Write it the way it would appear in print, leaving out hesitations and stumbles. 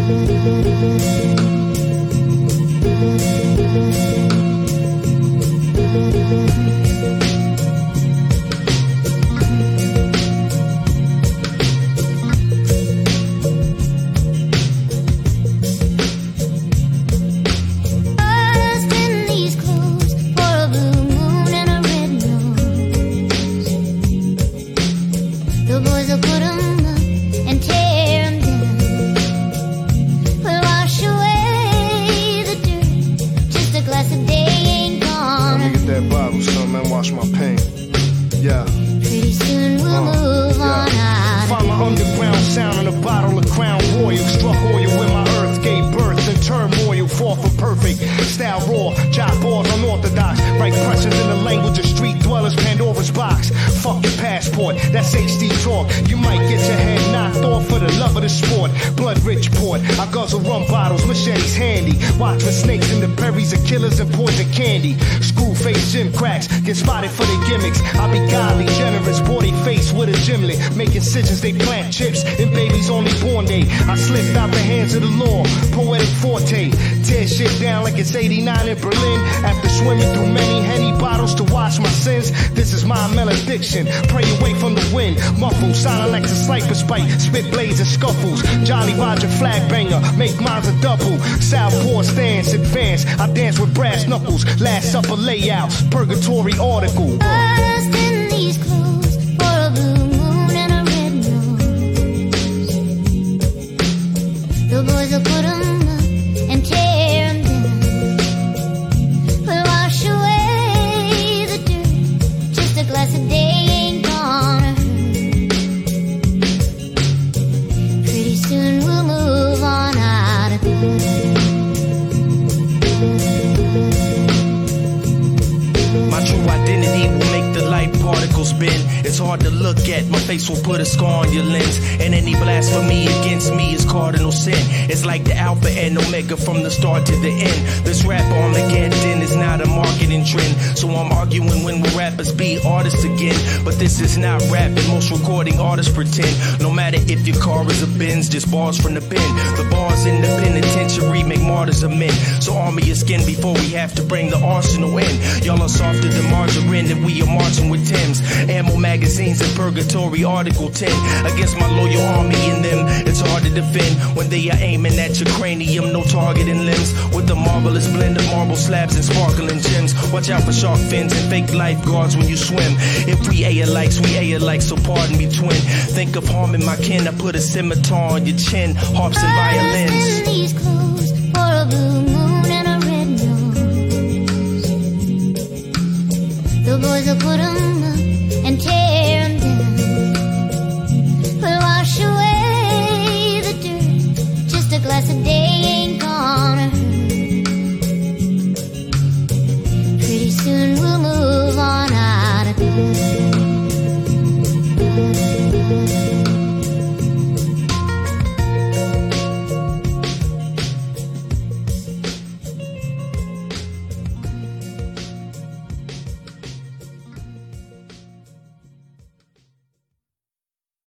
Get spotted for their gimmicks. I be godly, generous, body face with a gimlet. Make incisions, they plant chips in babies only born day. I slipped out the hands of the law, poetic forte. Tear shit down like it's 89 in Berlin. After swimming through many Henny bottles to wash my sins, this is my malediction. Pray away from the wind, muffled, silent like a sniper spike. Spit blades and scuffles. Jolly Roger flag banger, make mines a double. Southpaw stance, advance. I dance with brass knuckles. Last supper layout, purgatory article. Dressed in these clothes for a blue moon and a red nose. The boys will put 'em up and tear 'em down. We'll wash away the dirt. Just a glass a day ain't gonna hurt. Pretty soon we'll move on out of here. My true identity will make the light particles bend. It's hard to look at, my face will put a scar on your lens. And any blasphemy against me is cardinal sin. It's like the alpha and omega from the start to the end. This rap Armageddon is not a marketing trend. So I'm arguing when will rappers be artists again. But this is not rap and most recording artists pretend. No matter if your car is a Benz, just bars from the pen. The bars in the penitentiary make martyrs of men. So armor your skin before we have to bring the arsenal in. Y'all are softer than margarine and we are marching with Timbs. Ammo magazines and purgatory article 10. Against my loyal army and them, it's hard to defend. When they are aiming at your cranium, no targeting limbs. With a marvelous blend of marble slabs and sparkling gems. Watch out for shark fins and fake lifeguards when you swim. If we A-alikes, we A-alike, so pardon me twin. Think of harming my kin, I put a scimitar on your chin. Harps and violins. In these clothes for a blue moon and a red nose. The boys will put 'em up and tear